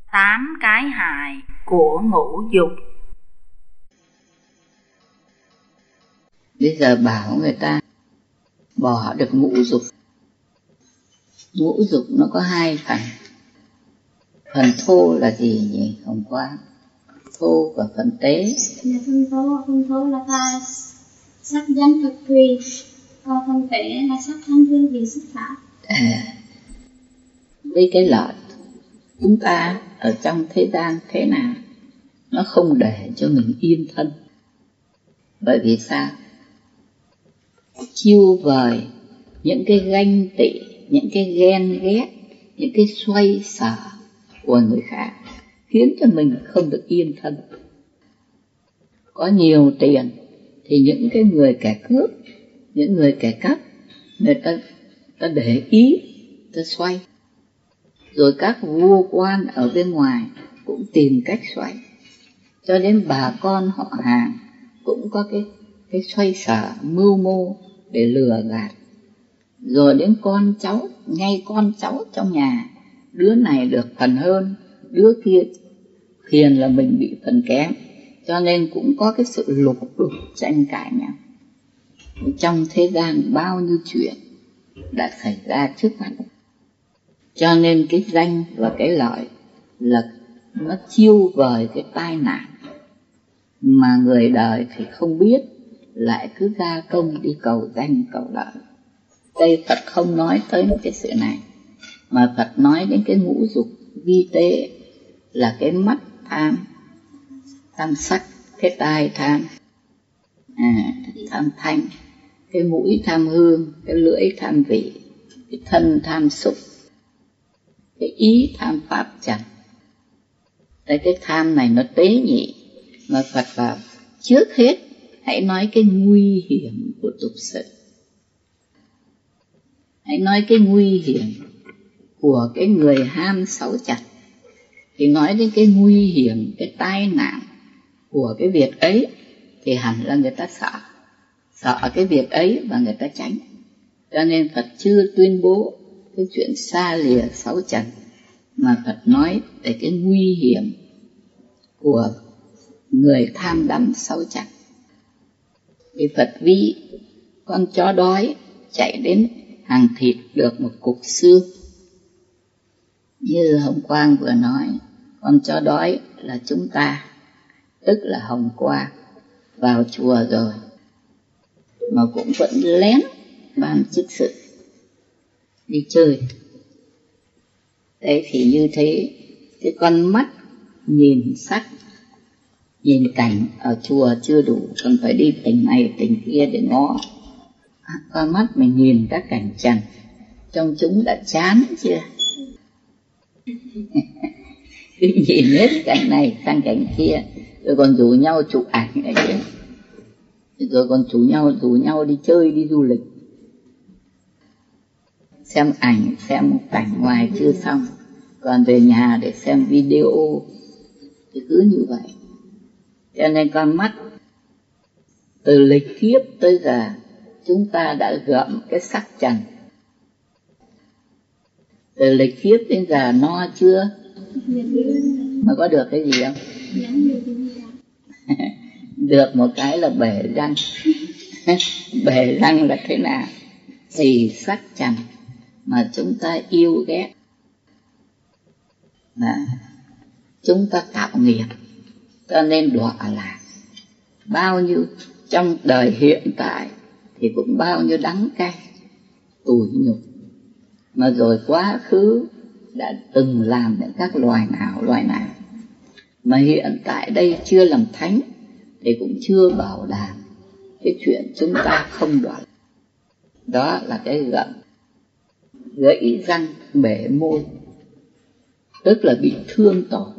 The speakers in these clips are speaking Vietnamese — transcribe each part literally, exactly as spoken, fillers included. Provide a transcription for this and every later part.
Tám cái hại của ngũ dục. Bây giờ bảo người ta bỏ được ngũ dục. Ngũ dục nó có hai phần. Phần thô là gì nhỉ? Hôm qua thô và phần tế. Là phần thô, phần thô là ta sắc danh thực tùy, còn phần tế là sắc thanh hương vị xúc pháp. À, với cái lợi chúng ta ở trong thế gian thế nào nó không để cho mình yên thân. Bởi vì sao? Chiêu vời những cái ganh tị, những cái ghen ghét, những cái xoay sở của người khác khiến cho mình không được yên thân. Có nhiều tiền thì những cái người kẻ cướp, những người kẻ cắp, người ta, ta để ý, ta xoay. Rồi các vua quan ở bên ngoài cũng tìm cách xoay. Cho đến bà con họ hàng cũng có cái, cái xoay sở, mưu mô để lừa gạt. Rồi đến con cháu, ngay con cháu trong nhà, đứa này được phần hơn, đứa kia phiền là mình bị phần kém. Cho nên cũng có cái sự lục đục tranh cãi nhau. Trong thế gian bao nhiêu chuyện đã xảy ra trước mặt. Cho nên cái danh và cái lợi là nó chiêu vời cái tai nạn mà người đời thì không biết, lại cứ ra công đi cầu danh cầu lợi. Đây Phật không nói tới cái sự này, mà Phật nói đến cái ngũ dục vi tế, là cái mắt tham, tham sắc, cái tai tham, à, tham thanh, cái mũi tham hương, cái lưỡi tham vị, cái thân tham xúc, cái ý tham pháp trần. Đấy, cái tham này nó tế nhị, mà Phật bảo trước hết hãy nói cái nguy hiểm của tục sự. Hãy nói cái nguy hiểm của cái người ham sáu chặt, thì nói đến cái nguy hiểm, cái tai nạn của cái việc ấy, thì hẳn là người ta sợ. Sợ cái việc ấy và người ta tránh. Cho nên Phật chưa tuyên bố cái chuyện xa lìa sáu trần, mà Phật nói về cái nguy hiểm của người tham đắm sáu trần. Thì Phật ví con chó đói chạy đến hàng thịt được một cục xương. Như hôm qua vừa nói, con chó đói là chúng ta, tức là hôm qua vào chùa rồi mà cũng vẫn lén ban chức sự đi chơi. Đấy thì như thế, cái con mắt nhìn sắc, nhìn cảnh ở chùa chưa đủ, còn phải đi tỉnh này tỉnh kia để ngó. Con mắt mình nhìn các cảnh trần trong chúng đã chán chưa? Cứ nhìn hết cảnh này sang cảnh kia, rồi còn rủ nhau chụp ảnh này kia, rồi còn rủ nhau rủ nhau đi chơi, đi du lịch. Xem ảnh, xem cảnh ngoài chưa xong, còn về nhà để xem video, thì cứ như vậy. Cho nên con mắt từ lịch kiếp tới giờ chúng ta đã gợm cái sắc trần. Từ lịch kiếp đến giờ no chưa? Mà có được cái gì không? Được một cái là bể răng. Bể răng là thế nào? Thì sắc trần mà chúng ta yêu ghét, mà chúng ta tạo nghiệp, cho nên đọa lạc. Bao nhiêu trong đời hiện tại thì cũng bao nhiêu đắng cay, tủi nhục, mà rồi quá khứ đã từng làm những các loài nào loài nào, mà hiện tại đây chưa làm thánh thì cũng chưa bảo đảm cái chuyện chúng ta không đọa. Đó là cái gợm, gãy răng, bể môi, tức là bị thương tổn.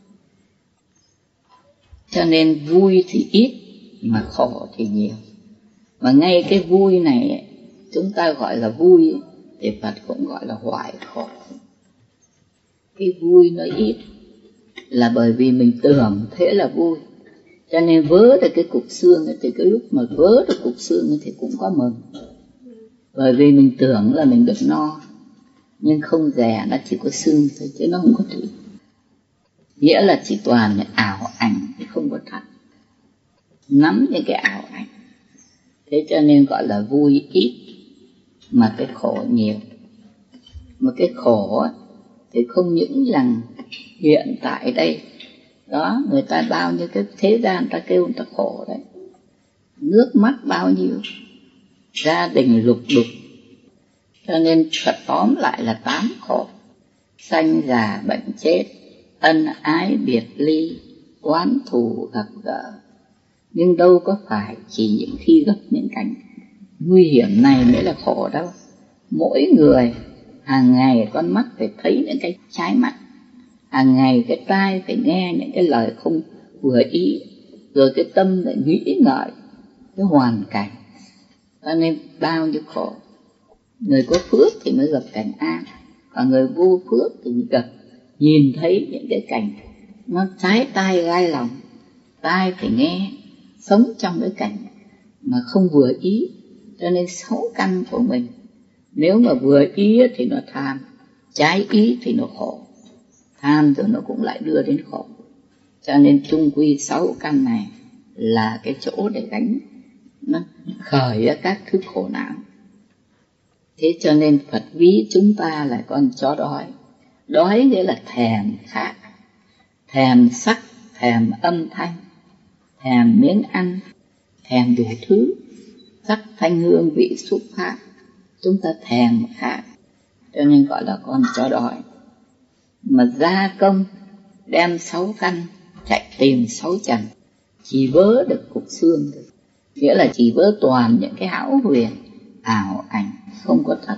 Cho nên vui thì ít mà khổ thì nhiều. Mà ngay cái vui này chúng ta gọi là vui, thì Phật cũng gọi là hoại khổ. Cái vui nó ít là bởi vì mình tưởng thế là vui, cho nên vớ được cái cục xương ấy, thì cái lúc mà vớ được cục xương ấy, thì cũng có mừng, bởi vì mình tưởng là mình được no, nhưng không dè, nó chỉ có xương thôi chứ nó không có thịt. nghĩa là chỉ toàn những ảo ảnh, không có thật. Nắm những cái ảo ảnh, thế cho nên gọi là vui ít mà cái khổ nhiều. Mà cái khổ thì không những rằng hiện tại đây đó, người ta bao nhiêu cái thế gian ta kêu người ta khổ đấy, nước mắt bao nhiêu, gia đình lục đục. Cho nên Phật tóm lại là tám khổ: sanh già bệnh chết, ân ái biệt ly, oán thù gặp gỡ. Nhưng đâu có phải chỉ những khi gặp những cảnh nguy hiểm này mới là khổ đâu. Mỗi người hàng ngày con mắt phải thấy những cái trái mặt, hàng ngày cái tai phải nghe những cái lời không vừa ý, rồi cái tâm lại nghĩ ngợi cái hoàn cảnh. Cho nên bao nhiêu khổ. Người có phước thì mới gặp cảnh an, còn người vô phước thì mới gặp nhìn thấy những cái cảnh nó trái tai gai lòng. Tai phải nghe, sống trong cái cảnh mà không vừa ý. Cho nên sáu căn của mình, nếu mà vừa ý thì nó tham, trái ý thì nó khổ. Tham rồi nó cũng lại đưa đến khổ. Cho nên chung quy sáu căn này là cái chỗ để gánh, nó khởi ra các thứ khổ não. Thế cho nên Phật ví chúng ta là con chó đói. Đói nghĩa là thèm khát, thèm sắc, thèm âm thanh, thèm miếng ăn, thèm đủ thứ, sắc thanh hương vị xúc pháp. Chúng ta thèm khát, cho nên gọi là con chó đói. Mà gia công đem sáu căn chạy tìm sáu trần, chỉ vớ được cục xương thôi. Nghĩa là chỉ vớ toàn những cái hão huyền, ảo ảnh, không có thật.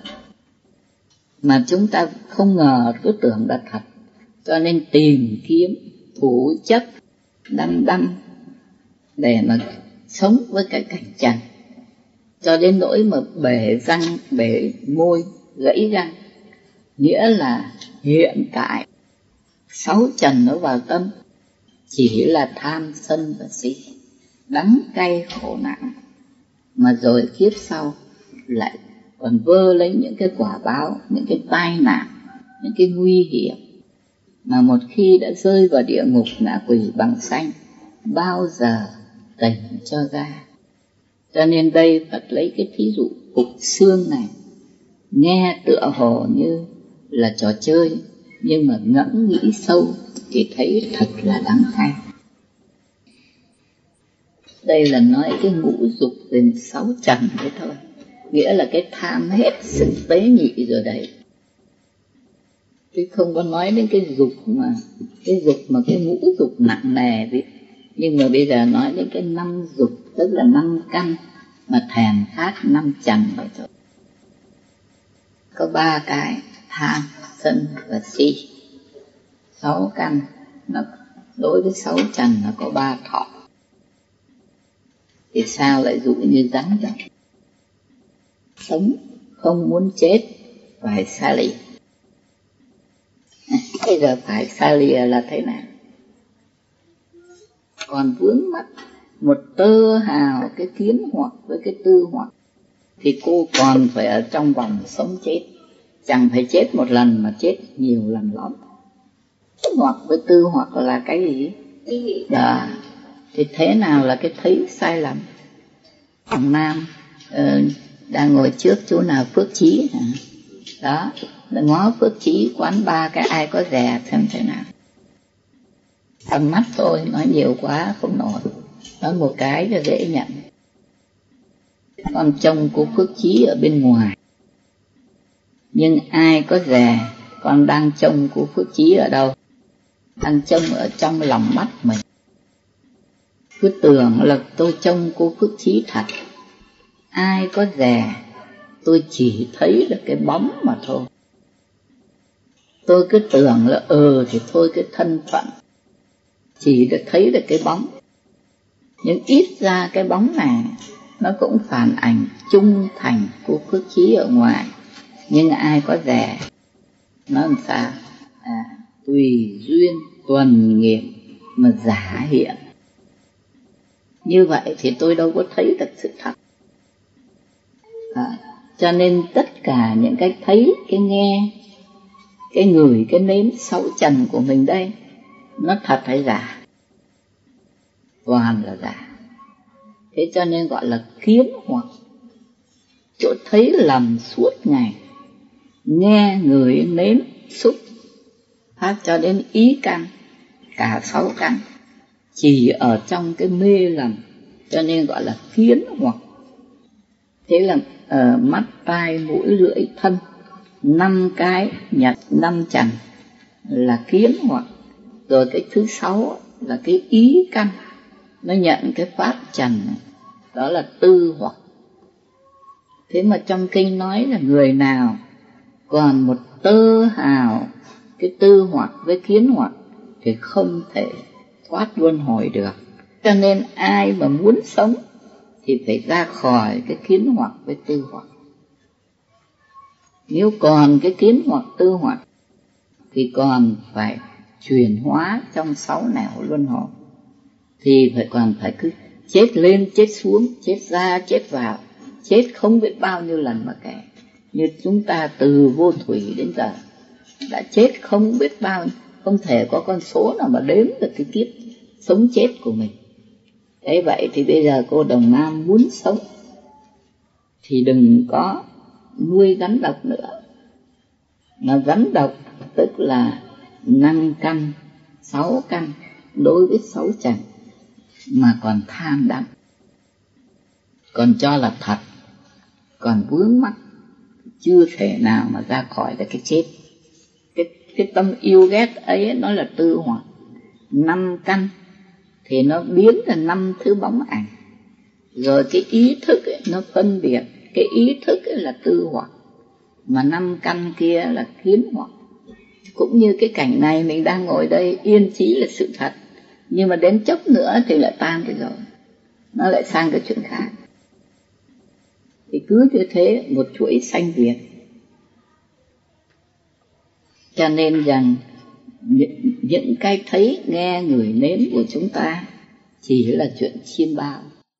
Mà chúng ta không ngờ cứ tưởng là thật, cho nên tìm kiếm, thủ chấp, đăm đăm để mà sống với cái cảnh trần, cho đến nỗi mà bể răng, bể môi, gãy răng. Nghĩa là hiện tại sáu trần nó vào tâm chỉ là tham sân và si, đắng cay khổ não. Mà rồi kiếp sau lại còn vơ lấy những cái quả báo, những cái tai nạn, những cái nguy hiểm. Mà một khi đã rơi vào địa ngục ngạ quỷ bằng xanh, bao giờ tỉnh cho ra. Cho nên đây Phật lấy cái thí dụ cục xương này, nghe tựa hồ như là trò chơi, nhưng mà ngẫm nghĩ sâu thì thấy thật là đáng hay. Đây là nói cái ngũ dục đến sáu trần thế thôi, nghĩa là cái tham hết sức tế nhị rồi đấy. Chứ không có nói đến cái dục mà cái dục mà cái ngũ dục nặng nề đấy. Nhưng mà bây giờ nói đến cái năm dục, tức là năm căn mà thèm khát năm trần vậy thôi. Có ba cái: tham, sân và si. Sáu căn, nó đối với sáu trần nó có ba thọ. Thì sao lại dụ như rắn rộng, sống không muốn chết phải xa lìa. Bây giờ phải xa lìa là thế nào? Còn vướng mắc một tơ hào cái kiến hoặc với cái tư hoặc thì cô còn phải ở trong vòng sống chết. Chẳng phải chết một lần mà chết nhiều lần lắm. Hoặc với tư hoặc là cái gì? Đó. Thì thế nào là cái thấy sai lầm? Thằng Nam uh, đang ngồi trước chỗ nào Phước Chí hả? Đó, ngó Phước Chí quán ba cái ai có rẻ xem thế nào. Thằng mắt thôi, nói nhiều quá không nổi. Nói một cái cho dễ nhận. Con chồng của Phước Chí ở bên ngoài, nhưng ai có rẻ, con đang trông của Phước Chí ở đâu? Đang trông ở trong lòng mắt mình. Cứ tưởng là tôi trông cô Phước Chí thật. Ai có rẻ, tôi chỉ thấy được cái bóng mà thôi. Tôi cứ tưởng là ờ thì thôi cái thân phận, chỉ được thấy được cái bóng. Nhưng ít ra cái bóng này nó cũng phản ảnh trung thành của Phước Chí ở ngoài. Nhưng ai có rẻ, nó làm sao? À, tùy duyên tuần nghiệp mà giả hiện. Như vậy thì tôi đâu có thấy được sự thật. À, cho nên tất cả những cái thấy, cái nghe, cái ngửi, cái nếm sáu trần của mình đây nó thật hay giả? Toàn là giả. Thế cho nên gọi là kiến hoặc. Chỗ thấy lầm suốt ngày, nghe ngửi nếm xúc, phát cho đến ý căn, cả sáu căn chỉ ở trong cái mê lầm, cho nên gọi là kiến hoặc. Thế là uh, mắt, tai, mũi, lưỡi, thân, năm cái nhật năm trần là kiến hoặc. Rồi cái thứ sáu là cái ý căn, nó nhận cái pháp trần này, đó là tư hoặc. Thế mà trong kinh nói là người nào còn một tơ hào cái tư hoặc với kiến hoặc thì không thể thoát luân hồi được. Cho nên ai mà muốn sống thì phải ra khỏi cái kiến hoặc với tư hoặc. Nếu còn cái kiến hoặc tư hoặc thì còn phải chuyển hóa trong sáu nẻo luân hồi, thì phải còn phải cứ chết lên chết xuống, chết ra chết vào, chết không biết bao nhiêu lần mà kể. Như chúng ta từ vô thủy đến giờ đã chết không biết bao, không thể có con số nào mà đếm được cái kiếp sống chết của mình. Thế vậy thì bây giờ cô Đồng Nam muốn sống thì đừng có nuôi rắn độc nữa. Mà rắn độc tức là năm căn, sáu căn đối với sáu trần mà còn tham đắm, còn cho là thật, còn vướng mắc, chưa thể nào mà ra khỏi được cái chết. Cái, cái tâm yêu ghét ấy nó là tư hoặc. Năm căn thì nó biến thành năm thứ bóng ảnh. Rồi cái ý thức ấy, nó phân biệt, cái ý thức ấy là tư hoặc, mà năm căn kia là kiến hoặc. Cũng như cái cảnh này mình đang ngồi đây yên trí là sự thật, nhưng mà đến chốc nữa thì lại tan đi rồi, nó lại sang cái chuyện khác. Thì cứ như thế một chuỗi sanh diệt. Cho nên rằng những cái thấy nghe ngửi nếm của chúng ta chỉ là chuyện chiêm bao.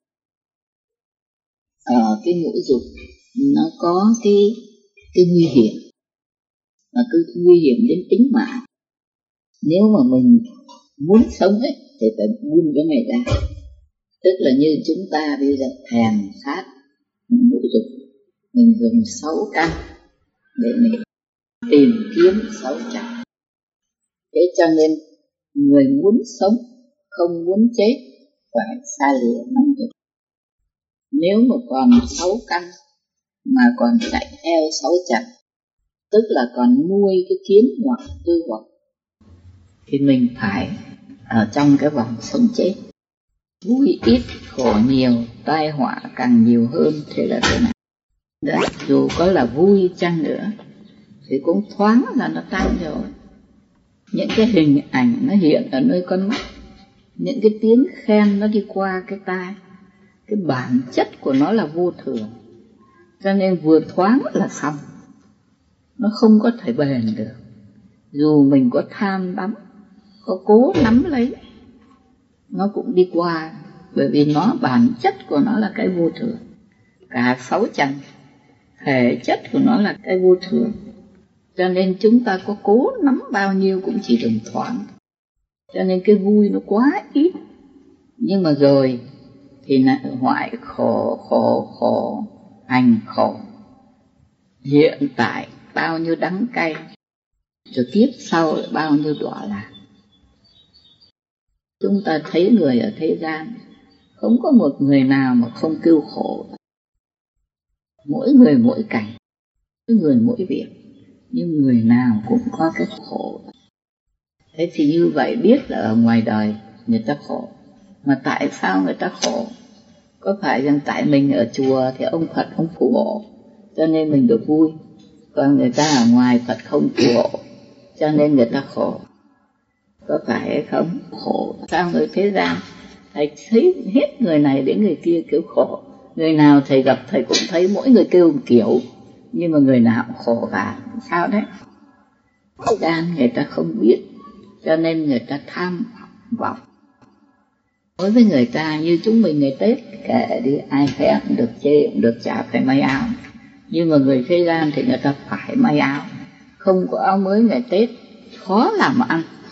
Ở cái ngũ dục nó có cái cái nguy hiểm, mà cứ nguy hiểm đến tính mạng. Nếu mà mình muốn sống ấy thì phải buông cái này ra. Tức là như chúng ta bây giờ thèm khát ngũ dục, mình dùng sáu căn để mình tìm kiếm sáu trần. Thế cho nên người muốn sống, không muốn chết phải xa lìa năm dục. Nếu mà còn sáu căn mà còn chạy theo sáu trần, tức là còn nuôi cái kiến hoặc tư hoặc, thì mình phải ở trong cái vòng sống chết. Vui ít, khổ nhiều, tai họa càng nhiều hơn. Thế là thế này. Đấy, dù có là vui chăng nữa thì cũng thoáng là nó tan rồi. Những cái hình ảnh nó hiện ở nơi con mắt, những cái tiếng khen nó đi qua cái tai, cái bản chất của nó là vô thường. Cho nên vừa thoáng là xong, nó không có thể bền được. Dù mình có tham đắm, có cố nắm lấy, nó cũng đi qua. Bởi vì nó bản chất của nó là cái vô thường. Cả sáu trần thể chất của nó là cái vô thường. Cho nên chúng ta có cố nắm bao nhiêu cũng chỉ đừng thoáng. Cho nên cái vui nó quá ít. Nhưng mà rồi thì hoại khổ, khổ, khổ, hành khổ. Hiện tại bao nhiêu đắng cay, rồi kiếp sau lại bao nhiêu đọa lạc. Chúng ta thấy người ở thế gian, không có một người nào mà không kêu khổ. Mỗi người mỗi cảnh, mỗi người mỗi việc, nhưng người nào cũng có cái khổ. Thế thì như vậy biết là ở ngoài đời người ta khổ. Mà tại sao người ta khổ? Có phải rằng tại mình ở chùa thì ông Phật không phù hộ, cho nên mình được vui, còn người ta ở ngoài Phật không phù hộ, cho nên người ta khổ? Có phải hay không? Khổ. Sao người thế gian thầy thấy hết người này đến người kia kêu khổ. Người nào thầy gặp thầy cũng thấy mỗi người kêu một kiểu, nhưng mà người nào cũng khổ cả. Sao đấy? Thế gian người ta không biết, cho nên người ta tham vọng. Đối với người ta như chúng mình ngày Tết, kệ đi, ai khen cũng được, chê cũng được, chả phải may áo. Nhưng mà người thế gian thì người ta phải may áo. Không có áo mới ngày Tết khó làm ăn.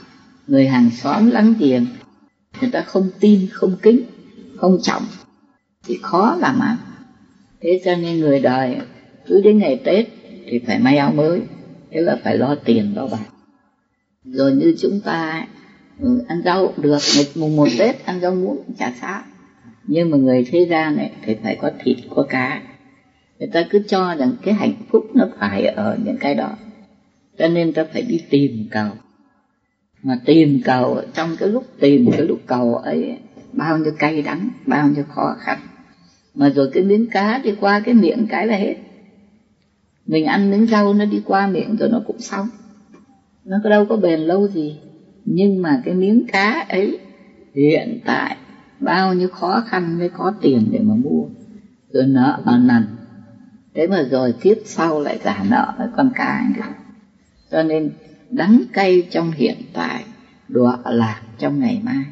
người hàng xóm láng giềng, người ta không tin, không kính, không trọng thì khó làm ăn. Thế cho nên người đời cứ đến ngày Tết thì phải may áo mới, thế là phải lo tiền lo bạc. Rồi như chúng ta ừ, ăn rau cũng được, ngày mùng một Tết ăn rau muống cũng chả sao. Nhưng mà người thế gian này thì phải có thịt, có cá. Người ta cứ cho rằng cái hạnh phúc nó phải ở những cái đó, cho nên ta phải đi tìm cầu. Mà tìm cầu, trong cái lúc tìm cái lúc cầu ấy, bao nhiêu cay đắng, bao nhiêu khó khăn. Mà rồi cái miếng cá đi qua cái miệng cái là hết. Mình ăn miếng rau nó đi qua miệng rồi nó cũng xong, nó có đâu có bền lâu gì. Nhưng mà cái miếng cá ấy hiện tại bao nhiêu khó khăn mới có tiền để mà mua, rồi nợ ở nần. Thế mà rồi kiếp sau lại trả nợ với con cá ấy. Cho nên đắng cay trong hiện tại, đọa lạc trong ngày mai.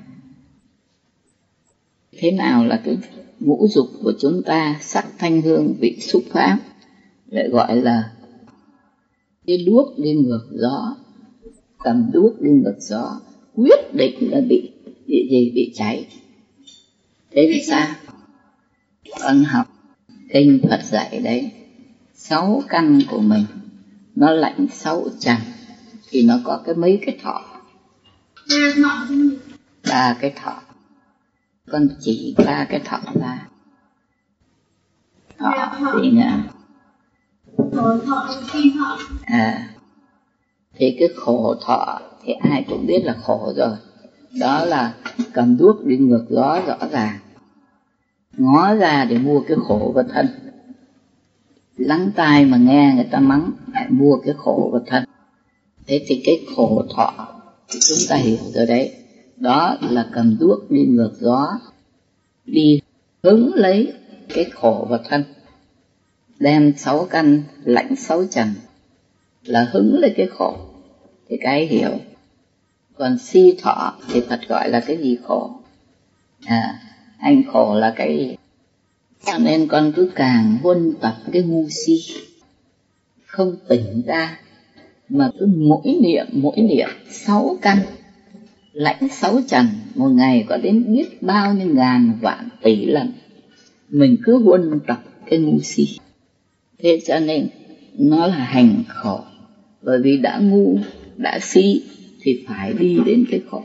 Thế nào là cái ngũ dục của chúng ta? Sắc thanh hương vị xúc pháp, lại gọi là cái đuốc đi ngược gió. Cầm đuốc đi ngược gió, quyết định là bị bị gì bị cháy. Thế thì sao? Con học kinh Phật dạy đấy, sáu căn của mình nó lãnh sáu trần thì nó có cái mấy cái thọ. Ba cái thọ. Con chỉ ba cái thọ ra. Thọ gì nữa? À, thì cái khổ thọ thì ai cũng biết là khổ rồi. Đó là cầm đuốc đi ngược gió rõ ràng, ngó ra để mua cái khổ vào thân. Lắng tai mà nghe người ta mắng lại mua cái khổ vào thân. Thế thì cái khổ thọ thì chúng ta hiểu rồi đấy. Đó là cầm đuốc đi ngược gió, đi hứng lấy cái khổ vào thân. Đem sáu căn lãnh sáu trần là hứng lấy cái khổ, thì cái hiểu. Còn si thọ thì Phật gọi là cái gì khổ? À, anh khổ là cái gì? Cho nên con cứ càng huân tập cái ngu si, không tỉnh ra, mà cứ mỗi niệm mỗi niệm sáu căn lãnh sáu trần, một ngày có đến biết bao nhiêu ngàn vạn tỷ lần. Mình cứ huân tập cái ngu si. Thế cho nên nó là hành khổ. Bởi vì đã ngu, đã si thì phải đi đến cái khổ.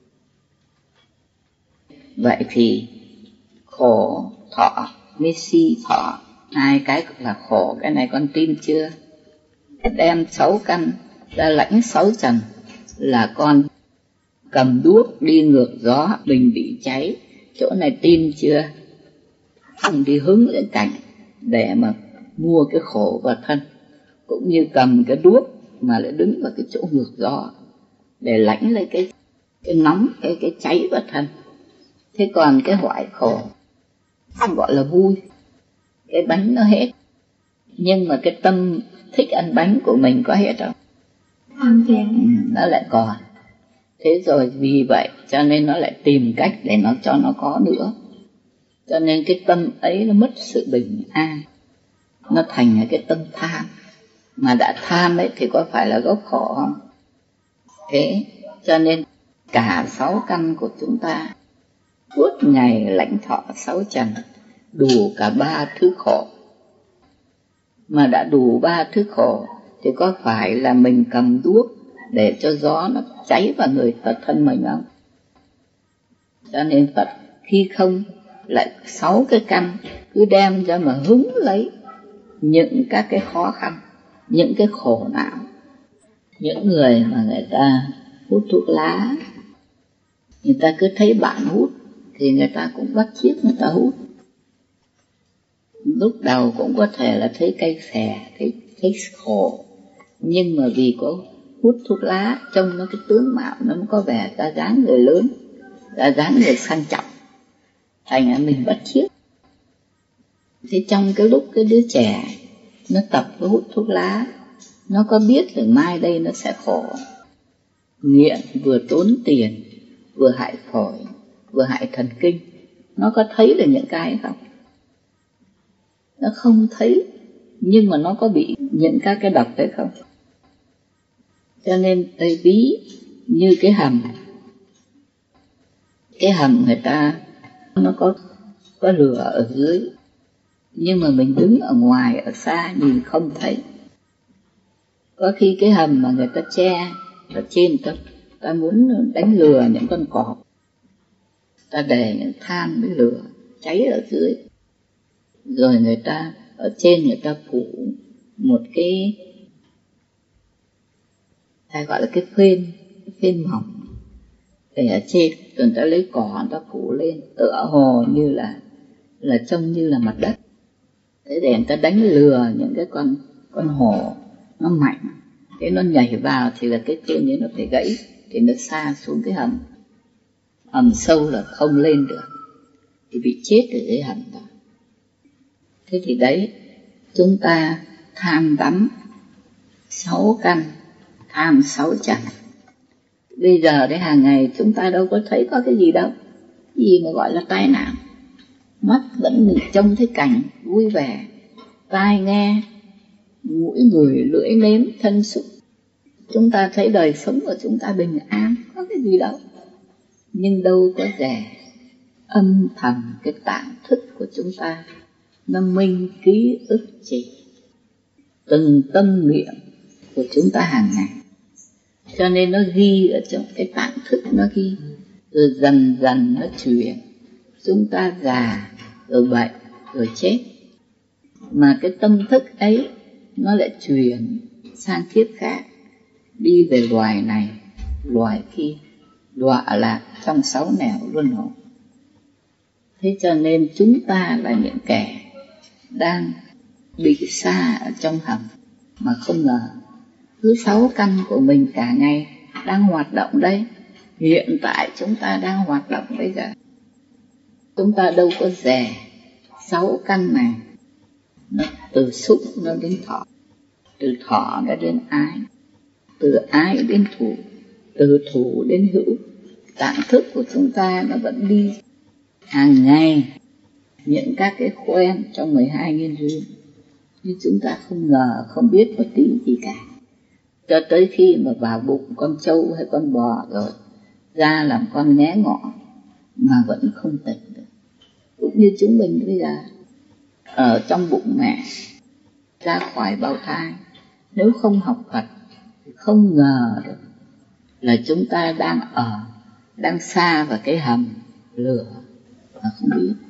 Vậy thì khổ thọ với si thọ, hai cái là khổ. Cái này con tin chưa? Đem sáu căn ra lãnh sáu trần là con cầm đuốc đi ngược gió, mình bị cháy. Chỗ này tin chưa? Không đi hứng lên cảnh để mà mua cái khổ vào thân, cũng như cầm cái đuốc mà lại đứng vào cái chỗ ngược gió để lãnh lấy cái cái nóng, cái cái cháy vào thân. Thế còn cái hoại khổ không gọi là vui, cái bánh nó hết, nhưng mà cái tâm thích ăn bánh của mình có hết không? Không kìa. Nó lại còn. Thế rồi vì vậy cho nên nó lại tìm cách để nó cho nó có nữa. Cho nên cái tâm ấy nó mất sự bình an, nó thành cái tâm tham. Mà đã tham ấy thì có phải là gốc khổ không? Thế cho nên cả sáu căn của chúng ta suốt ngày lãnh thọ sáu trần, đủ cả ba thứ khổ. Mà đã đủ ba thứ khổ thì có phải là mình cầm đuốc để cho gió nó cháy vào người Phật thân mình không? Cho nên Phật khi không lại sáu cái căn cứ đem ra mà hứng lấy những các cái khó khăn, những cái khổ não. Những người mà người ta hút thuốc lá, người ta cứ thấy bạn hút thì người ta cũng bắt chước người ta hút. Lúc đầu cũng có thể là thấy cay xè, thấy, thấy khổ, nhưng mà vì có hút thuốc lá, trông nó cái tướng mạo nó có vẻ ra dáng người lớn, ra dáng người sang trọng, thành ra mình bắt chước. Thế trong cái lúc cái đứa trẻ nó tập với hút thuốc lá, nó có biết là mai đây nó sẽ khổ. Nghiện vừa tốn tiền, vừa hại phổi, vừa hại thần kinh. Nó có thấy được những cái không? Nó không thấy, nhưng mà nó có bị những các cái độc đấy không? Cho nên tôi ví như cái hầm. Cái hầm người ta nó có có lửa ở dưới, nhưng mà mình đứng ở ngoài, ở xa nhìn không thấy. Có khi cái hầm mà người ta che ở trên, ta, ta muốn đánh lừa những con cọp, ta để những than với lửa cháy ở dưới, rồi người ta ở trên người ta phủ một cái, ta gọi là cái phên, cái phên mỏng để ở trên, rồi người ta lấy cỏ người ta phủ lên, tựa hồ như là là trông như là mặt đất. Thế để người ta đánh lừa những cái con con hổ nó mạnh, thế nó nhảy vào thì là cái phên ấy nó phải gãy, thì nó sa xuống cái hầm, hầm sâu là không lên được, thì bị chết ở dưới hầm đó. Thế thì đấy, chúng ta tham đắm sáu căn, tham sáu trần. Bây giờ đấy, hàng ngày chúng ta đâu có thấy có cái gì đâu, cái gì mà gọi là tai nạn. Mắt vẫn trông thấy cảnh vui vẻ, tai nghe, mũi ngửi, lưỡi nếm, thân xúc. Chúng ta thấy đời sống của chúng ta bình an, có cái gì đâu. Nhưng đâu có rẻ, âm thầm cái tạng thức của chúng ta nó minh ký ức chỉ từng tâm niệm của chúng ta hàng ngày. Cho nên nó ghi ở trong cái tạng thức, nó ghi, rồi dần dần nó chuyển. Chúng ta già, rồi bệnh, rồi chết. Mà cái tâm thức ấy nó lại chuyển sang kiếp khác, đi về loài này, loài kia, đọa lạc trong sáu nẻo luân hồi. Thế cho nên chúng ta là những kẻ đang bị sa ở trong hầm mà không ngờ. Cứ sáu căn của mình cả ngày đang hoạt động đây. Hiện tại chúng ta đang hoạt động bây giờ. Chúng ta đâu có rẻ sáu căn này. Nó từ xúc nó đến thọ, từ thọ nó đến ái, từ ái đến thủ, từ thủ đến hữu. Tạng thức của chúng ta nó vẫn đi hàng ngày những các cái quen trong mười hai nghiên duyên, nhưng chúng ta không ngờ, không biết một tí gì cả, cho tới khi mà vào bụng con trâu hay con bò rồi ra làm con nghé ngọ mà vẫn không tỉnh được. Cũng như chúng mình bây giờ ở trong bụng mẹ ra khỏi bào thai, nếu không học Phật thì không ngờ được là chúng ta đang ở, đang xa vào cái hầm lửa mà không biết.